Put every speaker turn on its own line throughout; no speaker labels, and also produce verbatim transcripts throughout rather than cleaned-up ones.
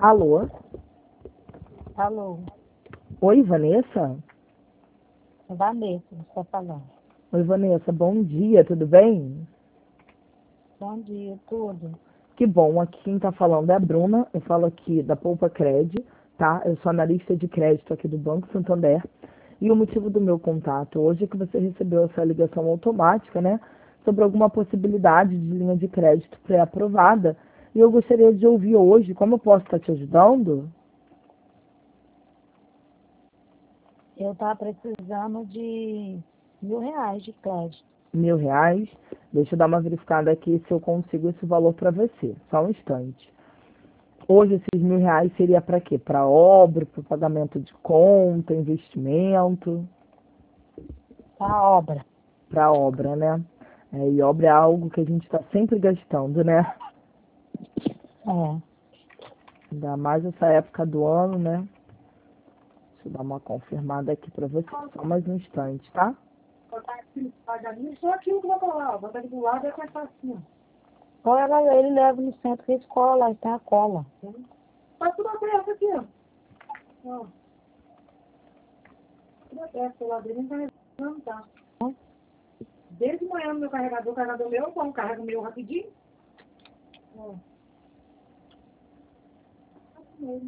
Alô?
Alô,
Oi, Vanessa?
Vanessa, você está falando.
Oi, Vanessa, bom dia, tudo bem?
Bom dia, tudo.
Que bom, aqui quem tá falando é a Bruna, eu falo aqui da Poupa Cred, tá? Eu sou analista de crédito aqui do Banco Santander. E o motivo do meu contato hoje é que você recebeu essa ligação automática, né? Sobre alguma possibilidade de linha de crédito pré-aprovada. E eu gostaria de ouvir hoje como eu posso estar te ajudando.
Eu estava precisando de mil reais de crédito.
Mil reais. Deixa eu dar uma verificada aqui se eu consigo esse valor para você. Só um instante. Hoje esses mil reais seria para quê? Para obra, para pagamento de conta, investimento?
Para obra.
Para obra, né? É, e obra é algo que a gente está sempre gastando, né?
É.
Ainda mais essa época do ano, né? Deixa eu dar uma confirmada aqui para você. Só mais um instante, tá?
Só aquilo que eu vou falar, vou estar do lado e vai passar assim.
Ou ela, ele leva no centro da escola, lá está a cola.
Tá tudo aberto aqui, ó. Ó. Tudo aberto, o lado dele não tá não tá. Desde manhã no meu carregador, o carregador meu, então carrega o meu rapidinho. Ó. Assim mesmo.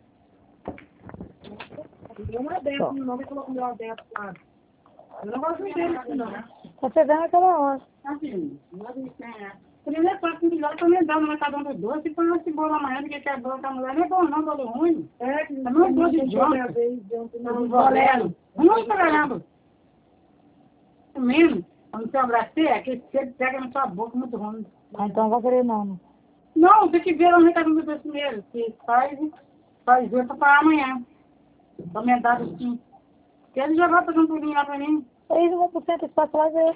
Deu um aberto no nome e colocou o meu aberto lá. Eu não gosto dele assim, não.
Tá chegando aquela hora.
Assim, primeiro passo melhor que eu me dou no mercado do doce e põe uma cebola amanhã, porque a boa da mulher não é bom não, bolo ruim. É, que não é bom de janta, não bolero. Não é trabalhando. Menos, quando você abracei, aquele cedo pega na sua boca, muito ruim.
Ah, então não vai querer não, né?
Não, tem que ver lá no mercado do doce primeiro, que faz, faz ver pra parar amanhã. Pra me dar assim. Porque ele já vai fazer um pulinho lá pra mim.
Eles vão pro centro, espaço lazer.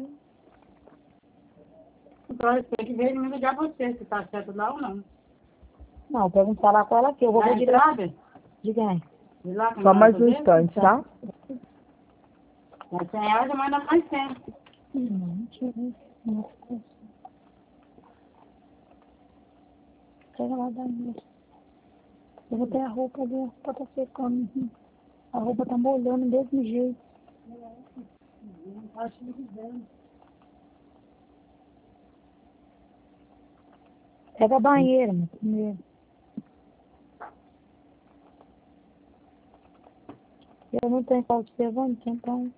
Então, eu tenho que ver ele me ligar pra você, se tá certo lá ou não.
Não, pergunta falar com ela aqui, eu vou
Na
ver direito.
entrada?
De quem?
De lá, com
Só
a
mais
nota
um
dele?
instante, tá?
Mas cem reais eu mando mais cem.
Não, deixa eu ver. Nossa. Pega lá da minha. Eu vou ter a roupa ali, a roupa tá secando. A roupa tá molhando desse jeito.
Acho que vendo.
Pega a banheira, meu, primeiro. Eu não tenho qual observante, então.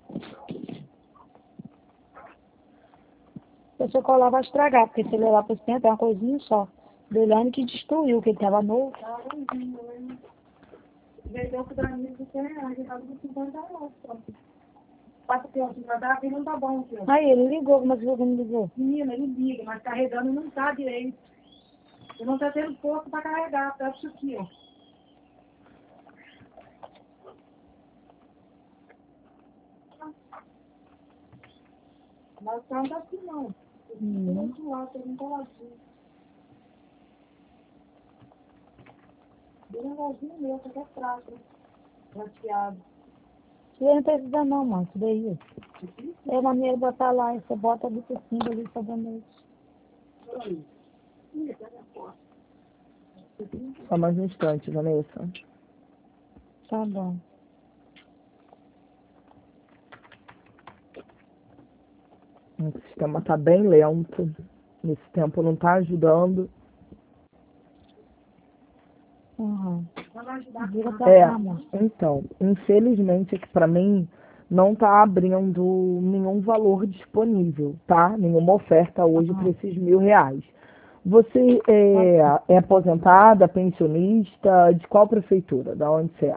Se eu colar, vai estragar, porque se ele levar pro centro, é uma coisinha só. Brilhando que destruiu, que ele tava novo.
Vendeu pro Danilo de cem reais, ele tava com cinquenta reais. Passa aqui, ó, se vai dar, não tá bom aqui, ó.
Aí, ele ligou, mas ele não ligou.
Menina, ele liga, mas carregando não tá direito. Ele não tá tendo força pra carregar, tá isso aqui, ó. Mas não tá assim, não.
Hum.
Muito lá, tem um coladinho. Bem negocinho meu, que é fraco, prateado.
Isso aí não precisa não, mano, isso daí. É maneira de botar lá, e você bota ali por cima, ali, sabonete.
Só mais um instante, Vanessa.
Tá bom.
O sistema tá bem lento. Esse tempo não tá ajudando.
Uhum. Vira pra
É,
cá, moço.
então, infelizmente aqui pra mim não tá abrindo nenhum valor disponível, tá? Nenhuma oferta hoje para esses mil reais. Você é, é aposentada, pensionista, de qual prefeitura? Da onde você é?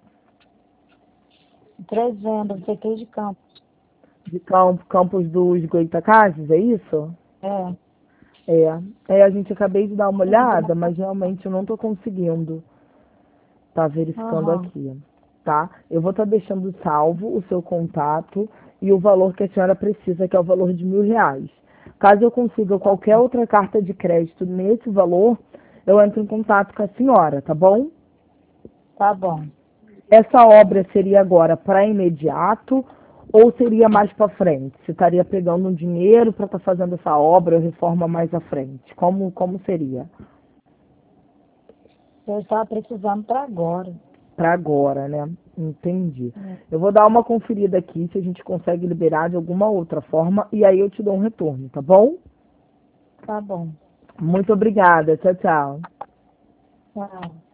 Três vendas, prefeitura de campo.
De Campo, Campos dos Goitacazes, é isso?
É.
É, é, a gente acabei de dar uma olhada, mas realmente eu não tô conseguindo. Tá verificando
Aham.
aqui, tá? Eu vou estar deixando salvo o seu contato e o valor que a senhora precisa, que é o valor de mil reais. Caso eu consiga qualquer outra carta de crédito nesse valor, eu entro em contato com a senhora, tá bom?
Tá bom.
Essa obra seria agora para imediato ou seria mais para frente? Você estaria pegando um dinheiro para estar fazendo essa obra ou reforma mais à frente? Como, como seria?
Eu estava precisando para agora.
Para agora, né? Entendi.
É.
Eu vou dar uma conferida aqui se a gente consegue liberar de alguma outra forma e aí eu te dou um retorno, tá bom?
Tá bom.
Muito obrigada. Tchau, tchau.
Tchau.